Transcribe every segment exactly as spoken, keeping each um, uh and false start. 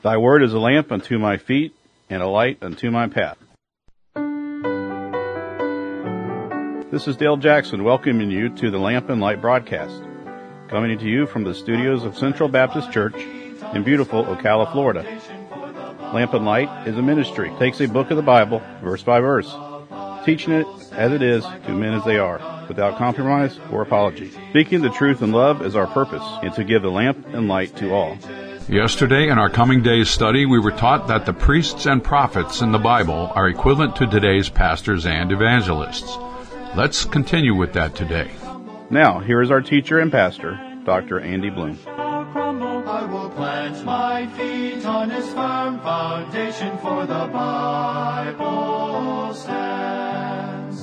Thy word is a lamp unto my feet, and a light unto my path. This is Dale Jackson welcoming you to the Lamp and Light broadcast, coming to you from the studios of Central Baptist Church in beautiful Ocala, Florida. Lamp and Light is a ministry. It takes a book of the Bible, verse by verse, teaching it as it is to men as they are, without compromise or apology. Speaking the truth in love is our purpose, and to give the lamp and light to all. Yesterday, in our Coming Days study, we were taught that the priests and prophets in the Bible are equivalent to today's pastors and evangelists. Let's continue with that today. Now, here is our teacher and pastor, Doctor Andy Bloom. I will plant my feet on his firm foundation, for the Bible stands.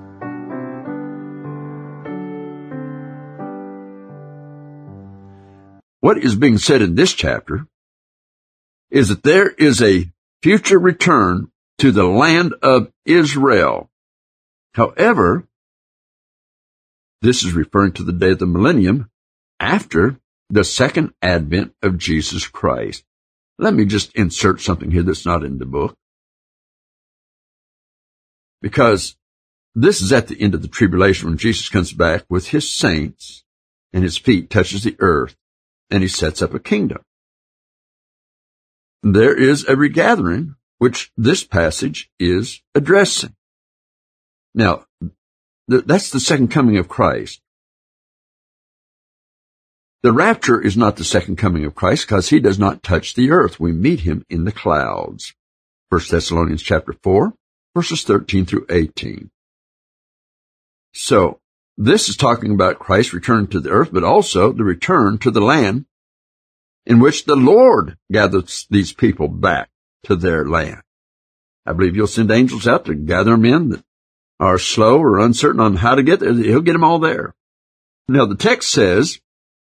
What is being said in this chapter is that there is a future return to the land of Israel. However, this is referring to the day of the millennium after the second advent of Jesus Christ. Let me just insert something here that's not in the book, because this is at the end of the tribulation when Jesus comes back with his saints and his feet touches the earth and he sets up a kingdom. There is a regathering which this passage is addressing. Now, th- that's the second coming of Christ. The rapture is not the second coming of Christ because he does not touch the earth. We meet him in the clouds. First Thessalonians chapter four, verses thirteen through eighteen. So, this is talking about Christ returning to the earth, but also the return to the land in which the Lord gathers these people back to their land. I believe you'll send angels out to gather them in that are slow or uncertain on how to get there. He'll get them all there. Now, the text says,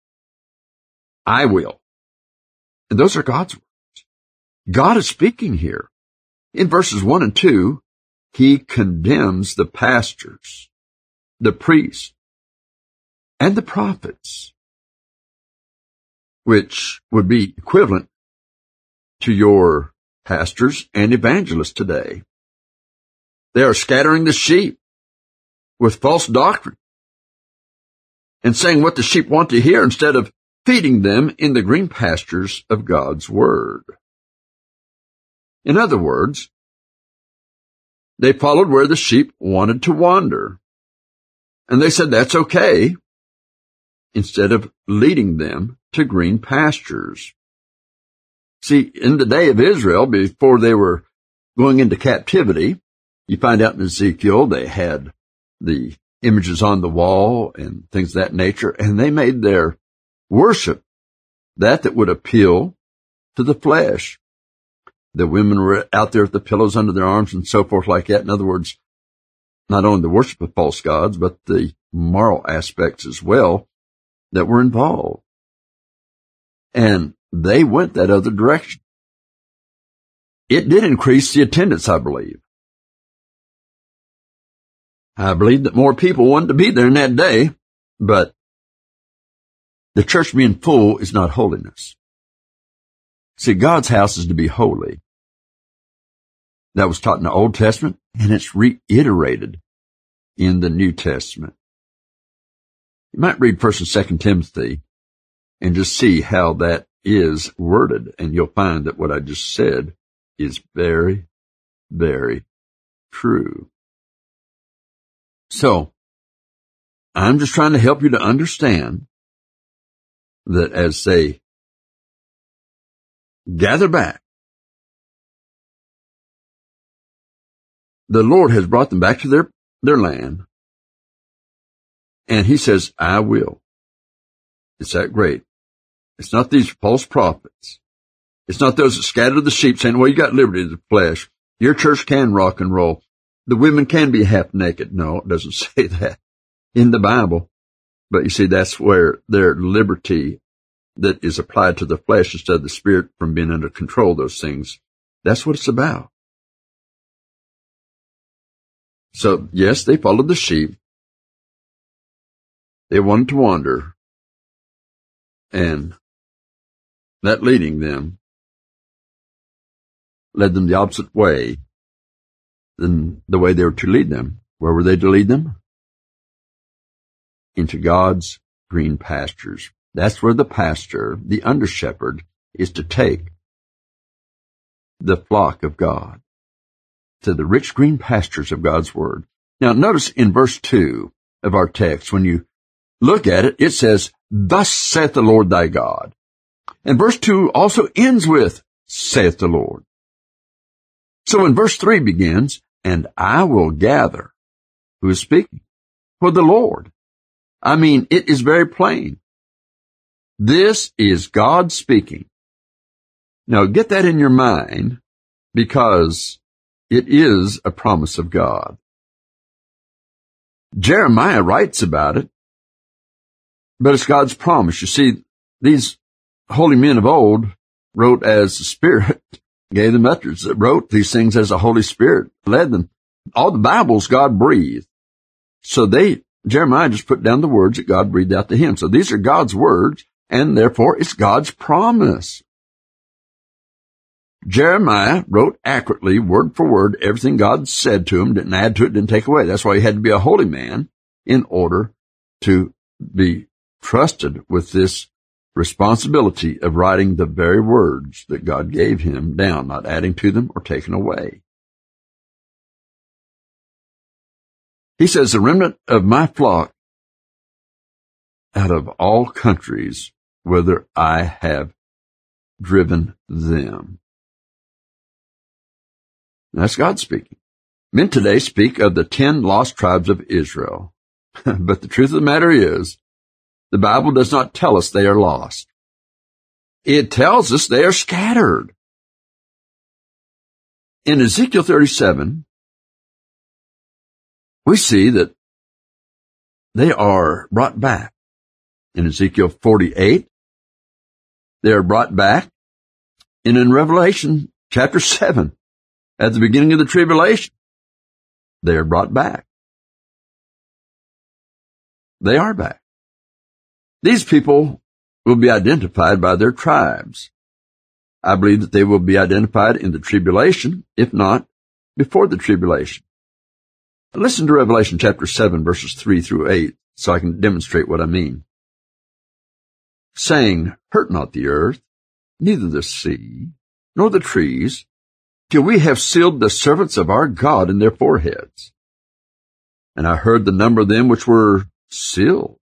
I will. And those are God's words. God is speaking here. In verses one and two, he condemns the pastors, the priests, and the prophets, which would be equivalent to your pastors and evangelists today. They are scattering the sheep with false doctrine and saying what the sheep want to hear instead of feeding them in the green pastures of God's Word. In other words, they followed where the sheep wanted to wander. And they said that's okay, instead of leading them to green pastures. See, in the day of Israel, before they were going into captivity, you find out in Ezekiel they had the images on the wall and things of that nature, and they made their worship that that would appeal to the flesh. The women were out there with the pillows under their arms and so forth like that. In other words, not only the worship of false gods, but the moral aspects as well that were involved. And they went that other direction. It did increase the attendance, I believe. I believe that more people wanted to be there in that day, but the church being full is not holiness. See, God's house is to be holy. That was taught in the Old Testament, and it's reiterated in the New Testament. You might read First and Second Timothy and just see how that is worded, and you'll find that what I just said is very, very true. So, I'm just trying to help you to understand that as they gather back, the Lord has brought them back to their, their land, and he says, I will. It's that great. It's not these false prophets. It's not those that scatter the sheep saying, well, you got liberty of the flesh. Your church can rock and roll. The women can be half naked. No, it doesn't say that in the Bible. But you see, that's where their liberty that is applied to the flesh instead of the spirit from being under control, those things. That's what it's about. So, yes, they followed the sheep. They wanted to wander. And that leading them led them the opposite way than the way they were to lead them. Where were they to lead them? Into God's green pastures. That's where the pastor, the under-shepherd, is to take the flock of God to the rich green pastures of God's Word. Now, notice in verse two of our text, when you look at it, it says, "Thus saith the Lord thy God." And verse two also ends with, "saith the Lord." So when verse three begins, "And I will gather," who is speaking? For the Lord. I mean, it is very plain. This is God speaking. Now, get that in your mind, because it is a promise of God. Jeremiah writes about it, but it's God's promise. You see, these holy men of old wrote as the Spirit gave them utterance, that wrote these things as the Holy Spirit led them. All the Bibles God breathed. So they, Jeremiah just put down the words that God breathed out to him. So these are God's words, and therefore it's God's promise. Jeremiah wrote accurately, word for word, everything God said to him, didn't add to it, didn't take away. That's why he had to be a holy man in order to be trusted with this responsibility of writing the very words that God gave him down, not adding to them or taking away. He says, "The remnant of my flock out of all countries, whither I have driven them." That's God speaking. Men today speak of the ten lost tribes of Israel. But the truth of the matter is, the Bible does not tell us they are lost. It tells us they are scattered. In Ezekiel thirty-seven, we see that they are brought back. In Ezekiel forty-eight, they are brought back. And in Revelation chapter seven, at the beginning of the tribulation, they are brought back. They are back. These people will be identified by their tribes. I believe that they will be identified in the tribulation, if not before the tribulation. Listen to Revelation chapter seven, verses three through eight, so I can demonstrate what I mean. "Saying, Hurt not the earth, neither the sea, nor the trees, till we have sealed the servants of our God in their foreheads. And I heard the number of them which were sealed,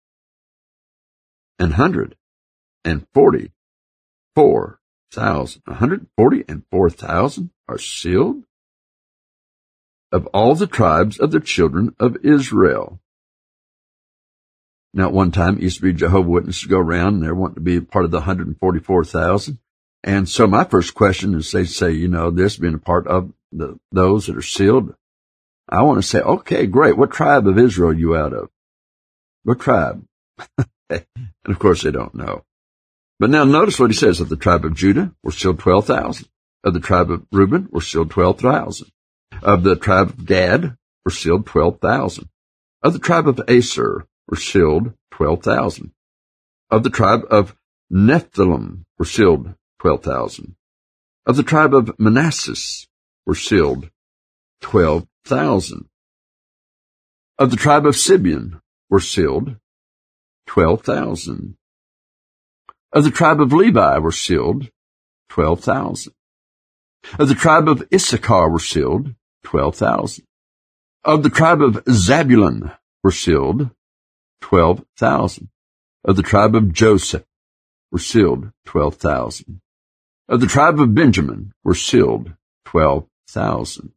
an hundred and forty four thousand. A hundred forty and four thousand are sealed of all the tribes of the children of Israel." Now, at one time, it used to be Jehovah's Witnesses go around, and they're wanting to be part of the one hundred forty-four thousand. And so my first question is, they say, you know, this being a part of the, those that are sealed. I want to say, okay, great. What tribe of Israel are you out of? What tribe? And of course they don't know. But now notice what he says. Of the tribe of Judah were sealed twelve thousand. Of the tribe of Reuben were sealed twelve thousand. Of the tribe of Gad were sealed twelve thousand. Of the tribe of Aser were sealed twelve thousand. Of the tribe of Nephthalim were sealed twelve thousand. Of the tribe of Manasseh were sealed twelve thousand. Of the tribe of Simeon were sealed twelve thousand. Of the tribe of Levi were sealed twelve thousand. Of the tribe of Issachar were sealed twelve thousand. Of the tribe of Zabulon were sealed twelve thousand. Of the tribe of Joseph were sealed twelve thousand. Of the tribe of Benjamin were sealed twelve thousand.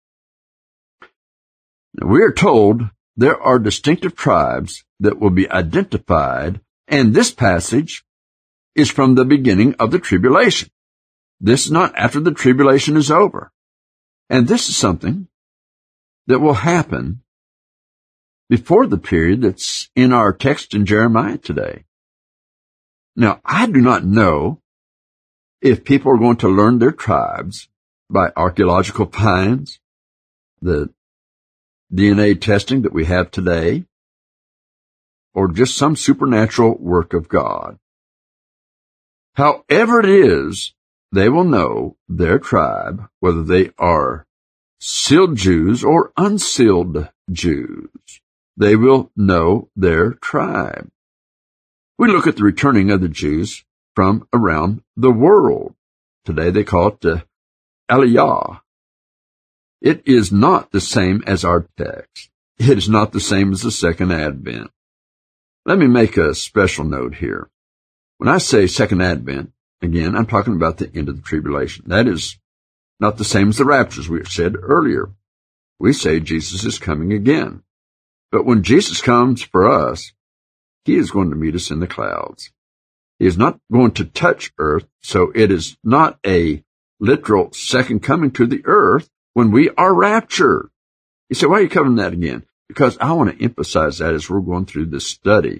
Now, we are told there are distinctive tribes that will be identified, and this passage is from the beginning of the tribulation. This is not after the tribulation is over. And this is something that will happen before the period that's in our text in Jeremiah today. Now, I do not know if people are going to learn their tribes by archaeological finds, the D N A testing that we have today, or just some supernatural work of God. However it is, they will know their tribe, whether they are sealed Jews or unsealed Jews. They will know their tribe. We look at the returning of the Jews from around the world. Today they call it the Aliyah. It is not the same as our text. It is not the same as the Second Advent. Let me make a special note here. When I say Second Advent, again, I'm talking about the end of the tribulation. That is not the same as the rapture, as we said earlier. We say Jesus is coming again. But when Jesus comes for us, he is going to meet us in the clouds. He is not going to touch earth, so it is not a literal second coming to the earth when we are raptured. You say, why are you covering that again? Because I want to emphasize that as we're going through this study.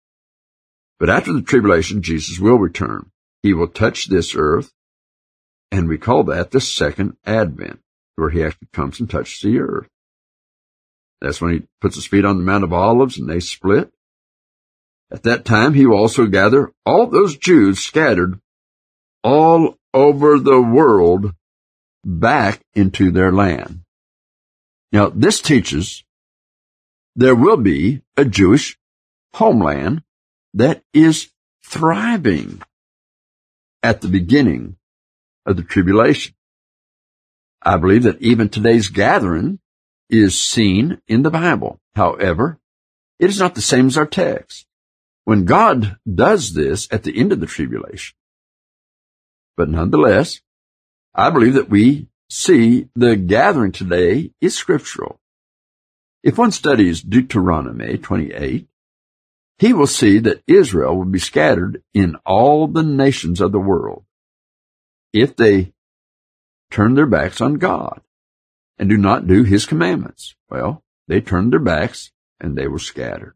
But after the tribulation, Jesus will return. He will touch this earth, and we call that the Second Advent, where he actually comes and touches the earth. That's when he puts his feet on the Mount of Olives and they split. At that time, he will also gather all those Jews scattered all over the world back into their land. Now, this teaches there will be a Jewish homeland that is thriving at the beginning of the tribulation. I believe that even today's gathering is seen in the Bible. However, it is not the same as our text. When God does this at the end of the tribulation. But nonetheless, I believe that we see the gathering today is scriptural. If one studies Deuteronomy twenty-eight, he will see that Israel will be scattered in all the nations of the world if they turn their backs on God and do not do his commandments. Well, they turned their backs and they were scattered.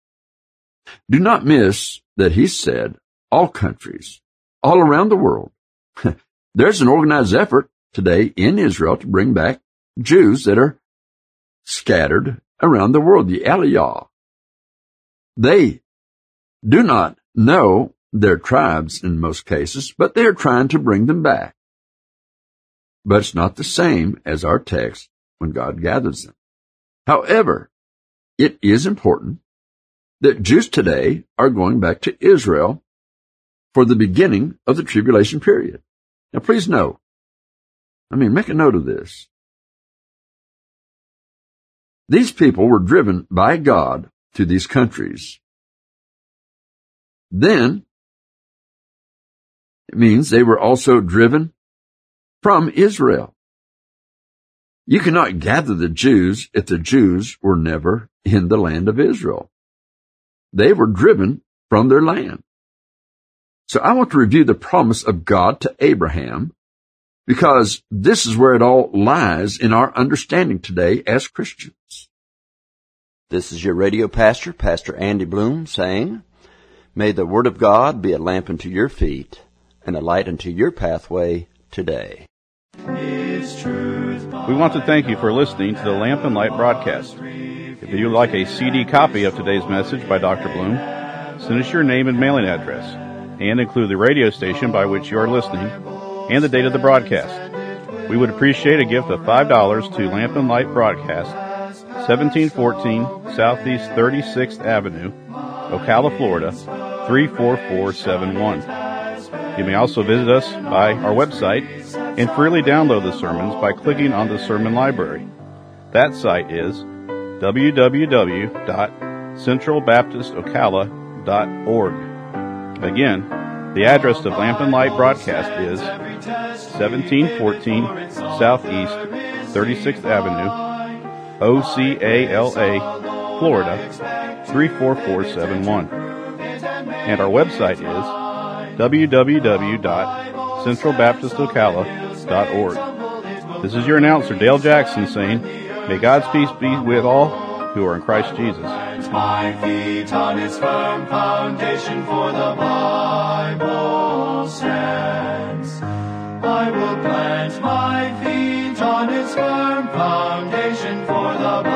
Do not miss that he said all countries, all around the world. There's an organized effort today in Israel to bring back Jews that are scattered around the world, the Aliyah. They do not know their tribes in most cases, but they are trying to bring them back. But it's not the same as our text when God gathers them. However, it is important that Jews today are going back to Israel for the beginning of the tribulation period. Now, please note, I mean, make a note of this. These people were driven by God to these countries. Then, it means they were also driven from Israel. You cannot gather the Jews if the Jews were never in the land of Israel. They were driven from their land. So I want to review the promise of God to Abraham, because this is where it all lies in our understanding today as Christians. This is your radio pastor, Pastor Andy Bloom, saying, may the Word of God be a lamp unto your feet and a light unto your pathway today. We want to thank you for listening to the Lamp and Light broadcast. If you would like a C D copy of today's message by Doctor Bloom, send us your name and mailing address, and include the radio station by which you are listening and the date of the broadcast. We would appreciate a gift of five dollars to Lamp and Light Broadcast, seventeen fourteen Southeast thirty-sixth Avenue, Ocala, Florida, three four four seven one. You may also visit us by our website and freely download the sermons by clicking on the sermon library. That site is w w w dot central baptist ocala dot org. Again, the address of Lamp and Light Broadcast is seventeen fourteen Southeast thirty-sixth Avenue, O C A L A, Florida, three four four seven one. And our website is w w w dot central baptist ocala dot org. This is your announcer, Dale Jackson, saying, may God's peace be with all who are in Christ Jesus. My feet on his firm foundation, for the Bible stands. I will plant my feet on his firm foundation, for the Bible